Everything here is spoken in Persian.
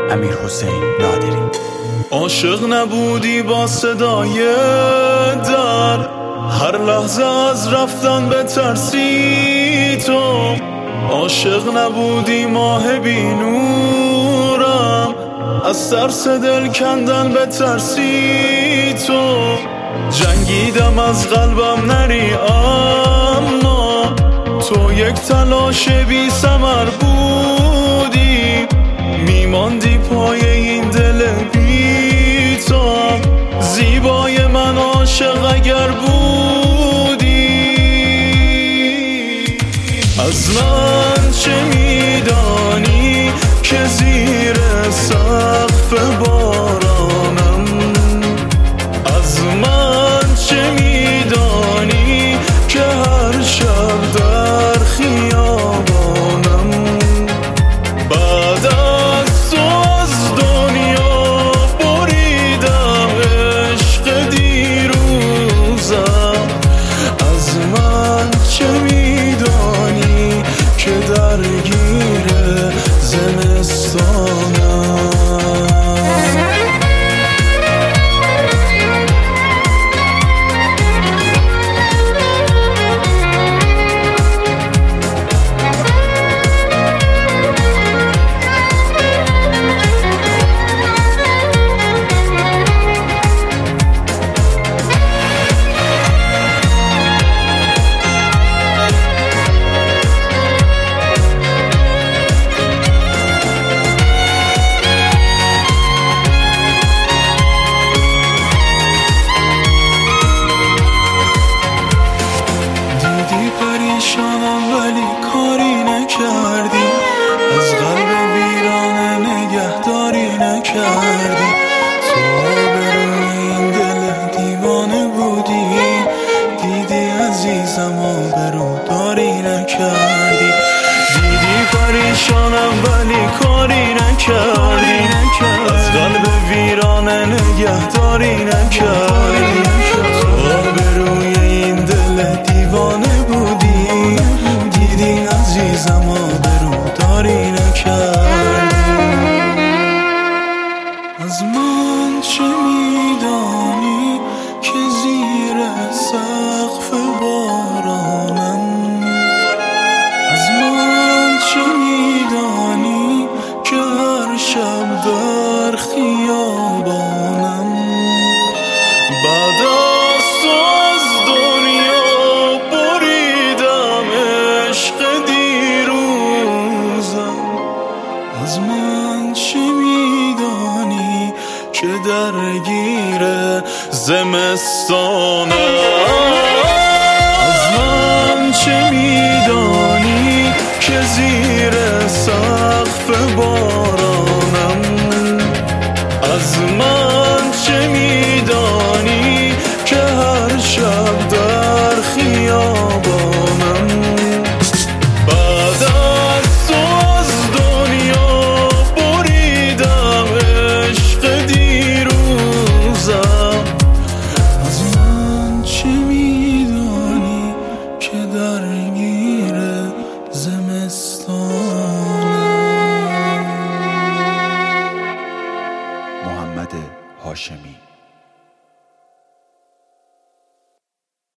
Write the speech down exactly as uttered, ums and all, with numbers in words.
امیرحسین نادری. عاشق نبودی با صدای در، هر لحظه از رفتن بترسی تو. عاشق نبودی ماه بی نورم، از ترس دل کندن بترسی تو. جنگیدم از قلبم نری، اما تو یک تلاش بی ثمر بودی. میماندی پای این دل بی تو، زیبای من عاشق اگر بودی. از من چه میدانی که زیر سقف بارانم؟ از من چه میدانی که هر شب در خیابانم؟ بعد از تو از دنیا بریدم عشق دیروزم. از من چه میدانی که درگیر زمستانم؟ پریشانم ولی کاری نکردی، از قلب ویرانه نگهداری نکردی. تو آبروی این دل دیوانه بودی، دیدی عزیزم آبرو داری نکردی. دیدی پریشانم ولی کاری نکردی، از قلب ویرانه نگهداری نکردی. تو آبروی این دل دیوانه بودی، دیدی عزیزم آبرو داری نکردی. از من چه میدانی که زیر سقف بارانم؟ از من چه میدانی که هر شب در خیابانم؟ بعد از تو از دنیا بریدم عشق دیروزم. از من چه میدانی که درگیر زمستانم؟ از من چه میدانی که زیر سقف بارانم؟ از من چه میدانی که هر شب در خیابانم؟ بعد از تو از دنیا بریدم عشق دیروزم. از من چه میدانی که درگیر زمستانم؟ محمد هاشمی.